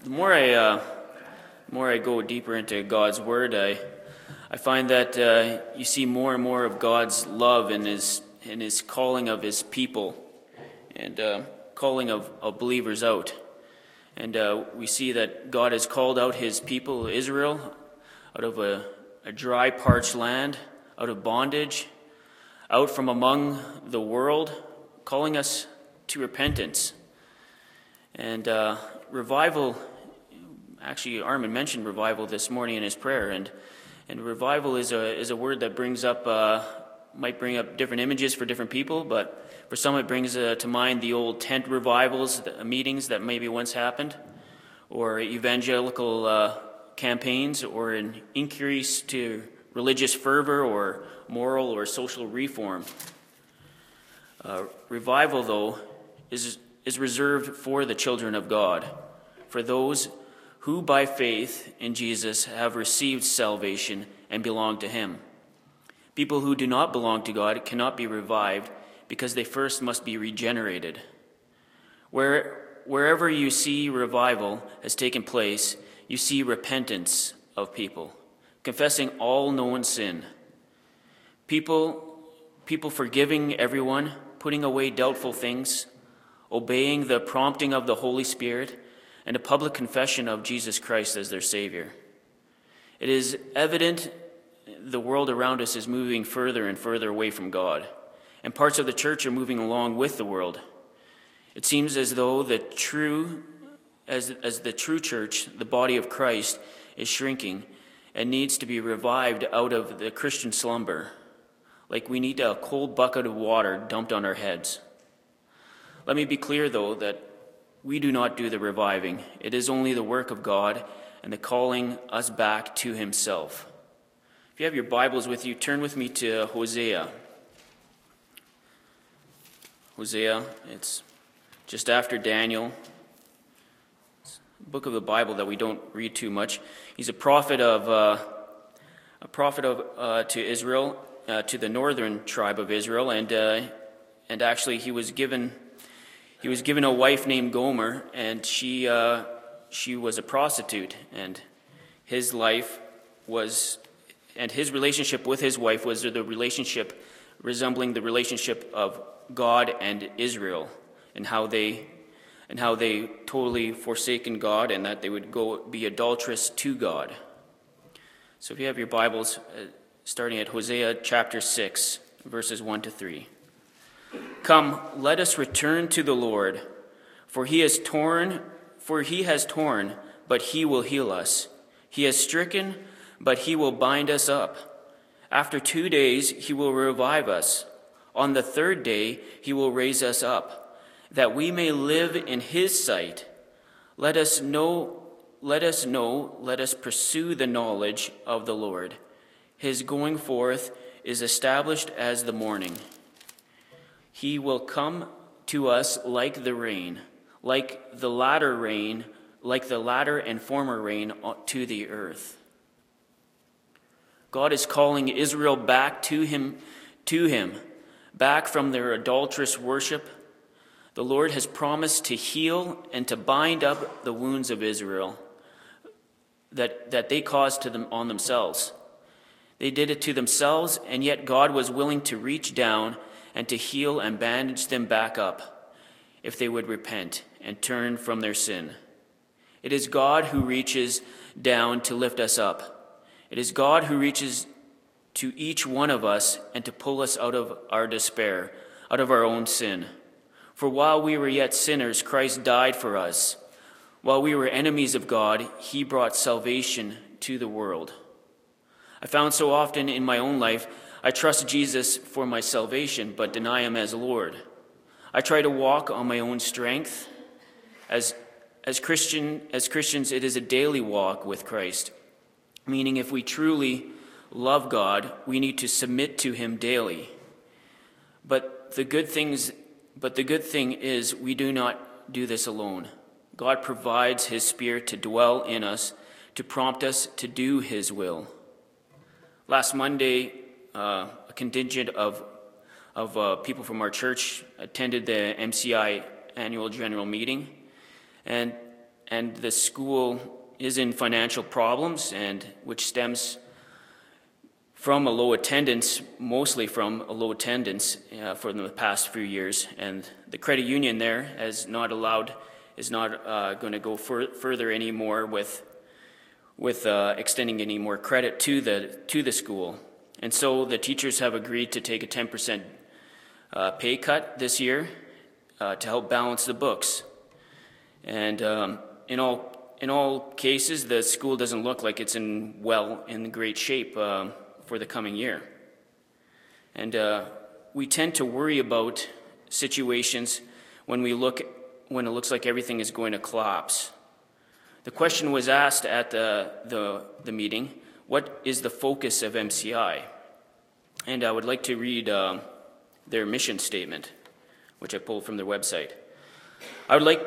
The more I go deeper into God's Word, I find that you see more and more of God's love in His calling of His people and calling of believers out. And we see that God has called out His people, Israel, out of a dry, parched land, out of bondage, out from among the world, calling us to repentance. And revival, actually Armin mentioned revival this morning in his prayer, and revival is a word that might bring up different images for different people, but for some it brings to mind the old tent revivals, the meetings that maybe once happened, or evangelical campaigns, or an increase to religious fervor or moral or social reform. Revival, though, is reserved for the children of God, for those who by faith in Jesus have received salvation and belong to Him. People who do not belong to God cannot be revived because they first must be regenerated. Wherever you see revival has taken place, you see repentance of people, confessing all known sin. People forgiving everyone, putting away doubtful things, obeying the prompting of the Holy Spirit, and a public confession of Jesus Christ as their Savior. It is evident the world around us is moving further and further away from God, and parts of the church are moving along with the world. It seems as though the true church, the body of Christ, is shrinking and needs to be revived out of the Christian slumber, like we need a cold bucket of water dumped on our heads. Let me be clear, though, that we do not do the reviving. It is only the work of God and the calling us back to Himself. If you have your Bibles with you, turn with me to Hosea. Hosea, it's just after Daniel. It's a book of the Bible that we don't read too much. He's a prophet to Israel, to the northern tribe of Israel, and actually he was given a wife named Gomer, and she was a prostitute, and his relationship with his wife was the relationship resembling the relationship of God and Israel, and how they totally forsaken God, and that they would go be adulterous to God. So if you have your Bibles, starting at Hosea chapter 6, verses 1 to 3. Come, let us return to the Lord, for he has torn, but he will heal us. He has stricken, but he will bind us up. After 2 days he will revive us. On the third day he will raise us up, that we may live in his sight. Let us pursue the knowledge of the Lord. His going forth is established as the morning. He will come to us like the rain, like the latter and former rain to the earth. God is calling Israel back to him, back from their adulterous worship. The Lord has promised to heal and to bind up the wounds of Israel that they caused to them on themselves. They did it to themselves, and yet God was willing to reach down and to heal and bandage them back up if they would repent and turn from their sin. It is God who reaches down to lift us up. It is God who reaches to each one of us and to pull us out of our despair, out of our own sin. For while we were yet sinners, Christ died for us. While we were enemies of God, He brought salvation to the world. I found so often in my own life, I trust Jesus for my salvation, but deny Him as Lord. I try to walk on my own strength. As Christians, it is a daily walk with Christ, meaning if we truly love God, we need to submit to Him daily. But the good thing is we do not do this alone. God provides His Spirit to dwell in us, to prompt us to do His will. Last Monday, a contingent of people from our church attended the MCI annual general meeting, and and the school is in financial problems, and which stems from a low attendance, mostly from a low attendance for the past few years. And the credit union there is not going to go further anymore with extending any more credit to the school. And so the teachers have agreed to take a 10% pay cut this year to help balance the books. And in all cases, the school doesn't look like it's in great shape for the coming year. And we tend to worry about situations when it looks like everything is going to collapse. The question was asked at the meeting, what is the focus of MCI? And I would like to read their mission statement, which I pulled from their website. I would like,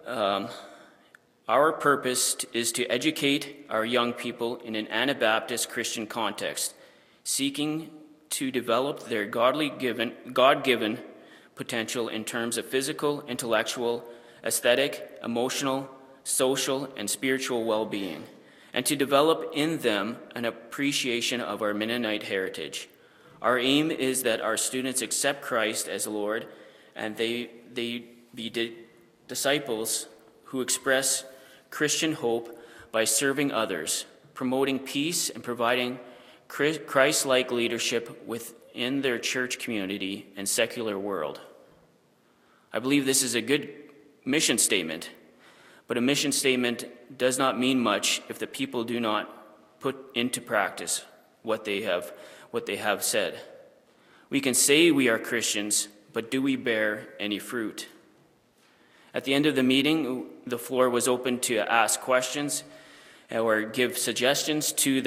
our purpose is to educate our young people in an Anabaptist Christian context, seeking to develop their God-given potential in terms of physical, intellectual, aesthetic, emotional, social, and spiritual well-being, and to develop in them an appreciation of our Mennonite heritage. Our aim is that our students accept Christ as Lord, and they be disciples who express Christian hope by serving others, promoting peace, and providing Christ-like leadership within their church community and secular world. I believe this is a good mission statement, but a mission statement does not mean much if the people do not put into practice what they have said. We can say we are Christians, but do we bear any fruit? At the end of the meeting, the floor was open to ask questions or give suggestions to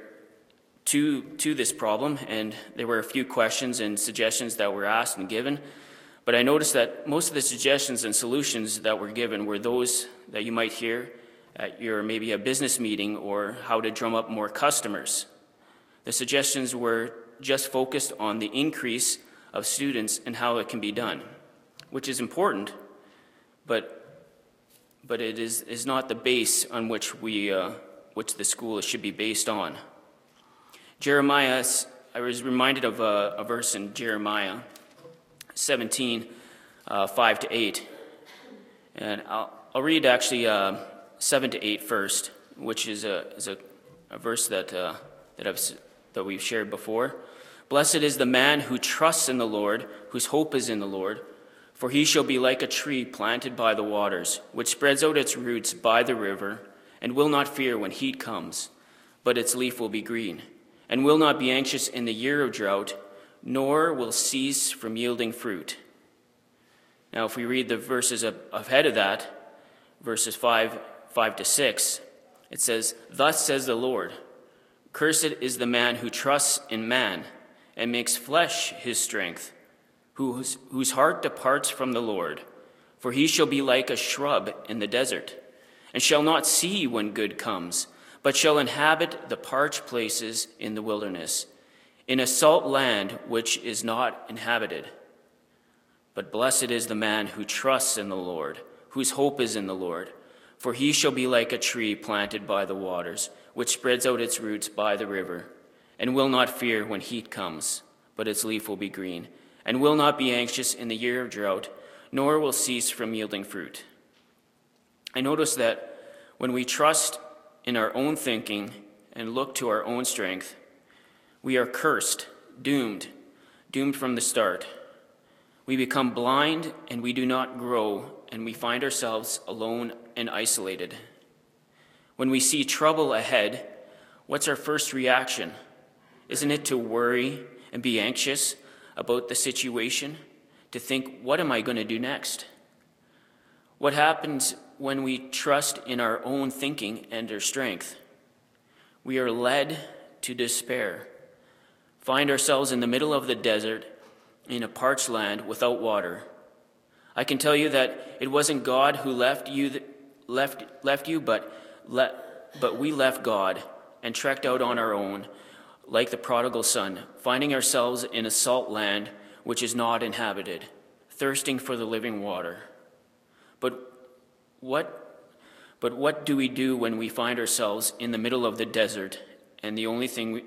this problem, and there were a few questions and suggestions that were asked and given. But I noticed that most of the suggestions and solutions that were given were those that you might hear at your maybe a business meeting, or how to drum up more customers. The suggestions were just focused on the increase of students and how it can be done, which is important, but it is not the base on which which the school should be based on. Jeremiah, I was reminded of a verse in Jeremiah 17, 5 to 8. And I'll read actually 7 to 8 first, which is a verse that we've shared before. Blessed is the man who trusts in the Lord, whose hope is in the Lord. For he shall be like a tree planted by the waters, which spreads out its roots by the river, and will not fear when heat comes, but its leaf will be green, and will not be anxious in the year of drought, nor will cease from yielding fruit. Now, if we read the verses ahead of that, verses 5 to 6, it says, Thus says the Lord, Cursed is the man who trusts in man, and makes flesh his strength, whose heart departs from the Lord. For he shall be like a shrub in the desert, and shall not see when good comes, but shall inhabit the parched places in the wilderness, in a salt land which is not inhabited. But blessed is the man who trusts in the Lord, whose hope is in the Lord. For he shall be like a tree planted by the waters, which spreads out its roots by the river, and will not fear when heat comes, but its leaf will be green, and will not be anxious in the year of drought, nor will cease from yielding fruit. I notice that when we trust in our own thinking and look to our own strength, we are cursed, doomed from the start. We become blind and we do not grow, and we find ourselves alone and isolated. When we see trouble ahead, what's our first reaction? Isn't it to worry and be anxious about the situation, to think, what am I going to do next? What happens when we trust in our own thinking and our strength? We are led to despair, find ourselves in the middle of the desert, in a parched land without water. I can tell you that it wasn't God who left you, but we left God and trekked out on our own, like the prodigal son, finding ourselves in a salt land which is not inhabited, thirsting for the living water. But But what do we do when we find ourselves in the middle of the desert, and the only thing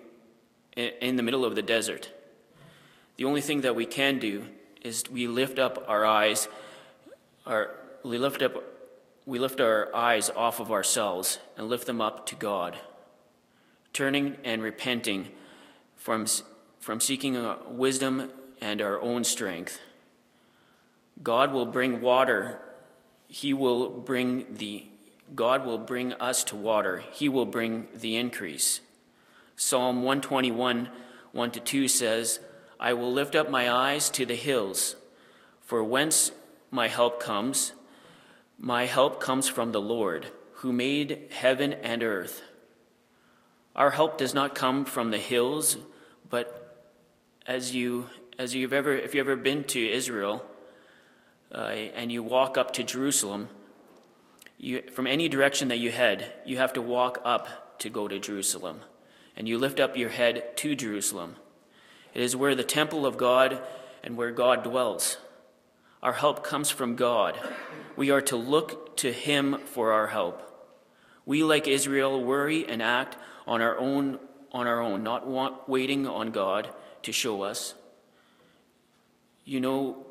that we can do is we lift up our eyes, we lift our eyes off of ourselves and lift them up to God, turning and repenting from seeking wisdom and our own strength. God will bring water. God will bring us to water. He will bring the increase. Psalm 121, 1-2 says, I will lift up my eyes to the hills, for whence my help comes. My help comes from the Lord, who made heaven and earth. Our help does not come from the hills, but if you've ever been to Israel, and you walk up to Jerusalem, from any direction that you head, you have to walk up to go to Jerusalem. And you lift up your head to Jerusalem. It is where the temple of God and where God dwells. Our help comes from God. We are to look to him for our help. We, like Israel, worry and act on our own, not waiting on God to show us. You know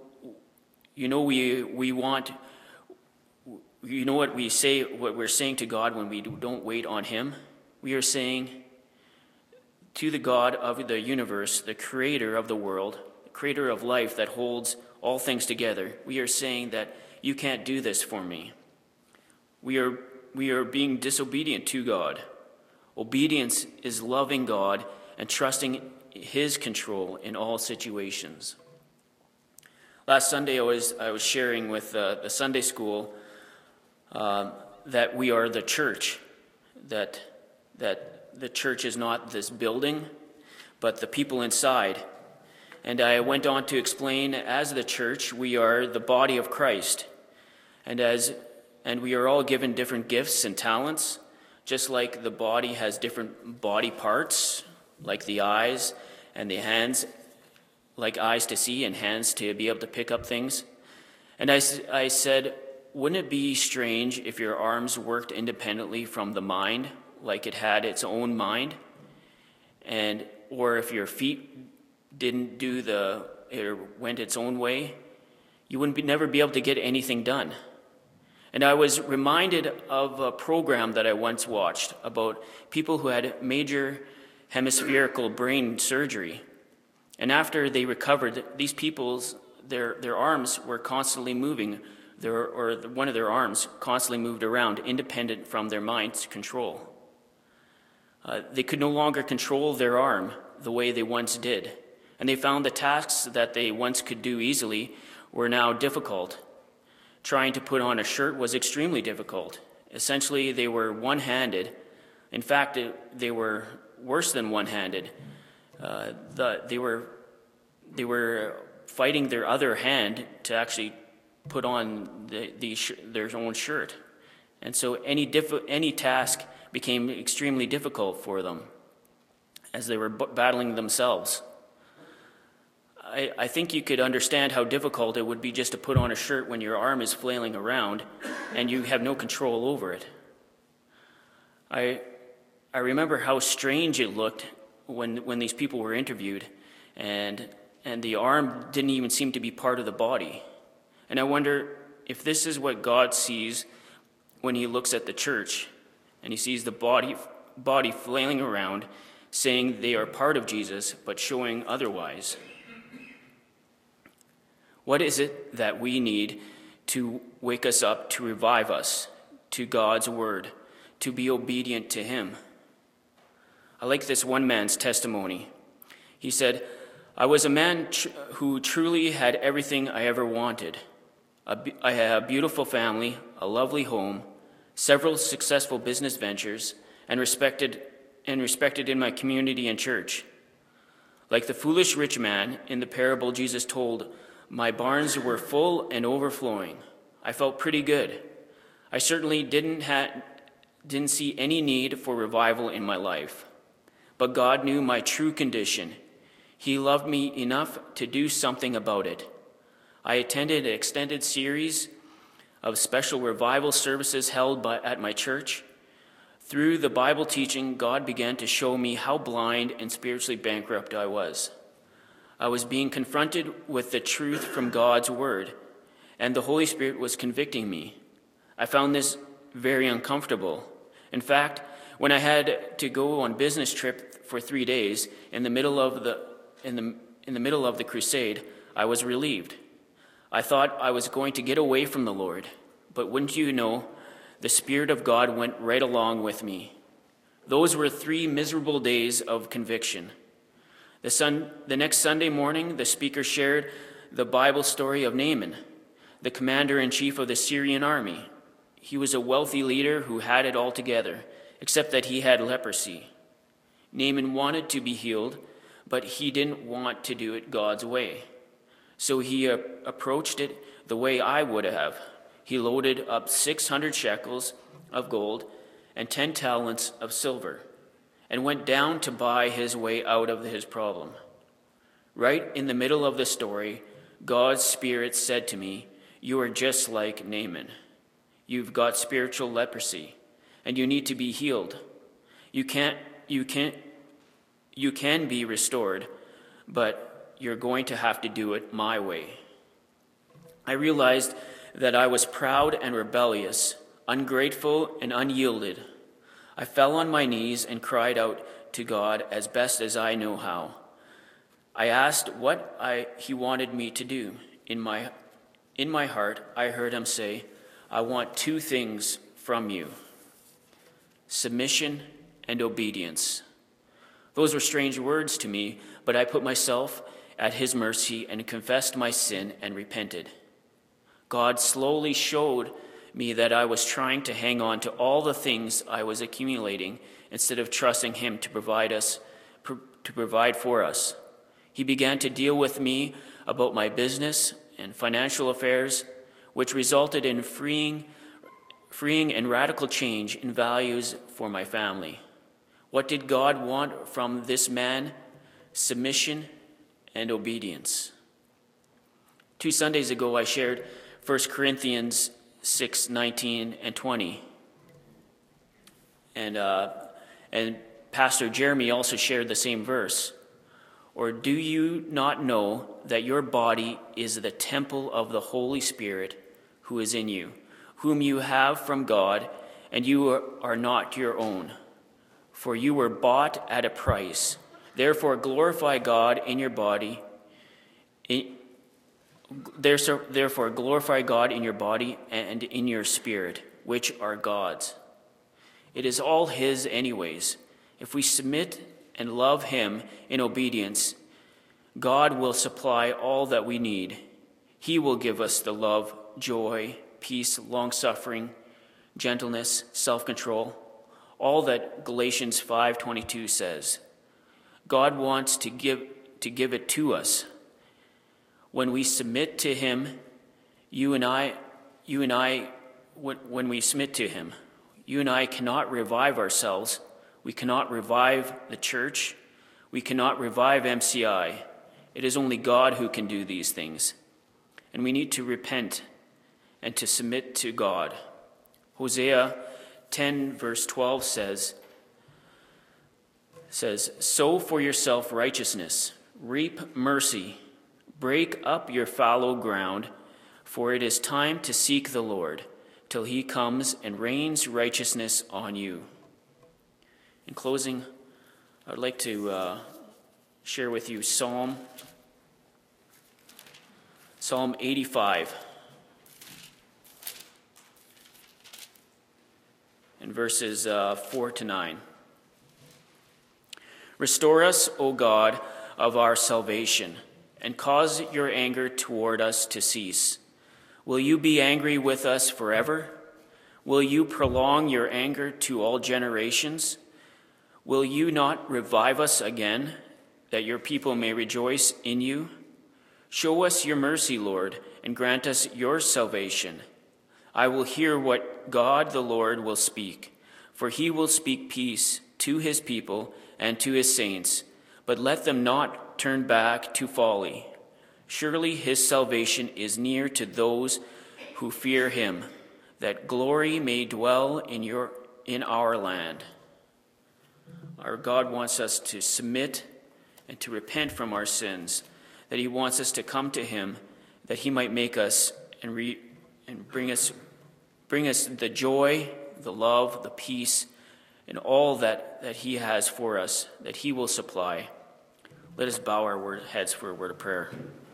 what we're saying to God when we don't wait on him? We are saying to the God of the universe, the creator of the world, the creator of life that holds all things together, we are saying that you can't do this for me. We are being disobedient to God. Obedience is loving God and trusting his control in all situations. Last Sunday, I was sharing with the Sunday school that we are the church, that the church is not this building, but the people inside. And I went on to explain, as the church, we are the body of Christ, and we are all given different gifts and talents, just like the body has different body parts, like the eyes and the hands, like eyes to see and hands to be able to pick up things. And I said, wouldn't it be strange if your arms worked independently from the mind, like it had its own mind? Or if your feet didn't went its own way, you wouldn't never be able to get anything done. And I was reminded of a program that I once watched about people who had major hemispherical brain surgery. And after they recovered, these people's their arms were constantly moving, one of their arms constantly moved around, independent from their mind's control. They could no longer control their arm the way they once did. And they found the tasks that they once could do easily were now difficult. Trying to put on a shirt was extremely difficult. Essentially, they were one-handed. In fact, they were worse than one-handed. They were fighting their other hand to actually put on their own shirt. And so any task became extremely difficult for them as they were battling themselves. I think you could understand how difficult it would be just to put on a shirt when your arm is flailing around and you have no control over it. I remember how strange it looked when these people were interviewed, and the arm didn't even seem to be part of the body. And I wonder if this is what God sees when he looks at the church, and he sees the body flailing around, saying they are part of Jesus, but showing otherwise. What is it that we need to wake us up, to revive us to God's word, to be obedient to him? I like this one man's testimony. He said, I was a man who truly had everything I ever wanted. I had a beautiful family, a lovely home, several successful business ventures, and respected in my community and church. Like the foolish rich man in the parable Jesus told, my barns were full and overflowing. I felt pretty good. I certainly didn't see any need for revival in my life. But God knew my true condition. He loved me enough to do something about it. I attended an extended series of special revival services held at my church. Through the Bible teaching, God began to show me how blind and spiritually bankrupt I was. I was being confronted with the truth from God's word, and the Holy Spirit was convicting me. I found this very uncomfortable. In fact, when I had to go on business trip for 3 days in the middle of the crusade, I was relieved. I thought I was going to get away from the Lord, but wouldn't you know, the Spirit of God went right along with me. Those were 3 miserable days of conviction. The next Sunday morning, the speaker shared the Bible story of Naaman, the commander-in-chief of the Syrian army. He was a wealthy leader who had it all together, except that he had leprosy. Naaman wanted to be healed, but he didn't want to do it God's way. So he approached it the way I would have. He loaded up 600 shekels of gold and 10 talents of silver and went down to buy his way out of his problem. Right in the middle of the story, God's Spirit said to me, "You are just like Naaman. You've got spiritual leprosy, and you need to be healed. You can be restored, but you're going to have to do it my way." I realized that I was proud and rebellious, ungrateful and unyielded. I fell on my knees and cried out to God as best as I know how. I asked what he wanted me to do. In my heart, I heard him say, "I want 2 things from you: submission and obedience." Those were strange words to me, but I put myself at his mercy and confessed my sin and repented. God slowly showed me that I was trying to hang on to all the things I was accumulating instead of trusting him to provide for us. He began to deal with me about my business and financial affairs, which resulted in freeing and radical change in values for my family. What did God want from this man? Submission and obedience. 2 Sundays ago, I shared 1 Corinthians 6:19 and 20. And Pastor Jeremy also shared the same verse. Or do you not know that your body is the temple of the Holy Spirit who is in you, whom you have from God, and you are not your own? For you were bought at a price. Therefore glorify God in your body. Therefore glorify God in your body and in your spirit, which are God's. It is all his anyways. If we submit and love him in obedience, God will supply all that we need. He will give us the love, joy, peace, long-suffering, gentleness, self-control, all that Galatians 5:22 says. God wants to give it to us. When we submit to him, when we submit to him, you and I cannot revive ourselves. We cannot revive the church. We cannot revive MCI. It is only God who can do these things. And we need to repent and to submit to God. Hosea 10 verse 12 says, "Sow for yourself righteousness, reap mercy, break up your fallow ground, for it is time to seek the Lord, till he comes and rains righteousness on you." In closing, I would like to share with you Psalm 85 and verses 4 to 9. "Restore us, O God of our salvation, and cause your anger toward us to cease. Will you be angry with us forever? Will you prolong your anger to all generations? Will you not revive us again, that your people may rejoice in you? Show us your mercy, Lord, and grant us your salvation. I will hear what God the Lord will speak, for he will speak peace to his people and to his saints, but let them not turn back to folly. Surely his salvation is near to those who fear him, that glory may dwell in our land. Our God wants us to submit and to repent from our sins, that he wants us to come to him, that he might make us and bring us the joy, the love, the peace, and all that he has for us, that he will supply. Let us bow our heads for a word of prayer.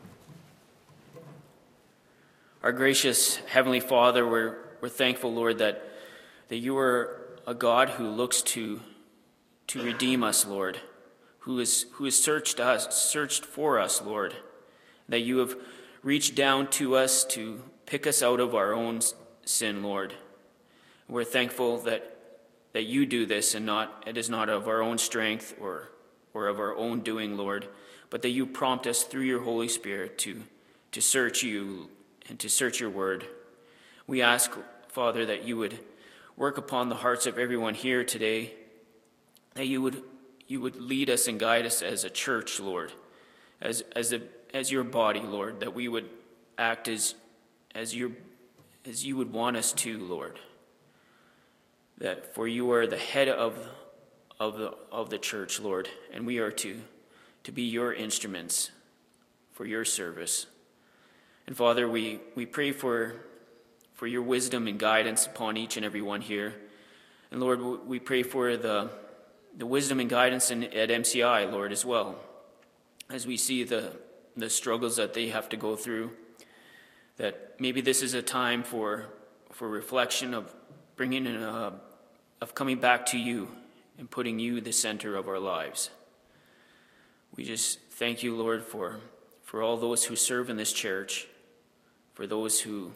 Our gracious Heavenly Father, we're thankful, Lord, that you are a God who looks to redeem us, Lord, who has searched for us, Lord, that you have reached down to us to pick us out of our own sin, Lord. We're thankful that you do this, and it is not of our own strength or of our own doing, Lord, but that you prompt us through your Holy Spirit to search you and to search your word. We ask, Father, that you would work upon the hearts of everyone here today, that you would lead us and guide us as a church, Lord, as your body, Lord, that we would act as you would want us to, Lord. That for you are the head of the church, Lord, and we are to be your instruments for your service. And Father, we pray for your wisdom and guidance upon each and every one here. And Lord, we pray for the wisdom and guidance at MCI, Lord, as well, as we see the struggles that they have to go through, that maybe this is a time for reflection, of bringing of coming back to you and putting you the center of our lives. We just thank you, Lord, for all those who serve in this church, for those who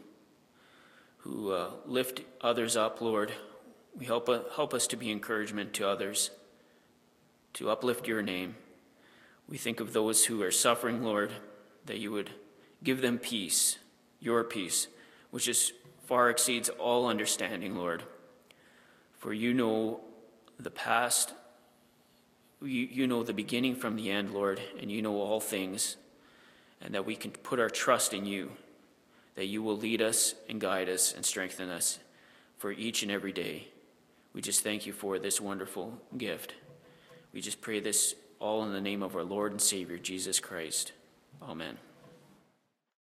lift others up, Lord. We help us to be encouragement to others, to uplift your name. We think of those who are suffering, Lord, that you would give them peace, your peace, which far exceeds all understanding, Lord. For you know the past, you know the beginning from the end, Lord, and you know all things, and that we can put our trust in you, that you will lead us and guide us and strengthen us for each and every day. We just thank you for this wonderful gift. We just pray this all in the name of our Lord and Savior, Jesus Christ. Amen.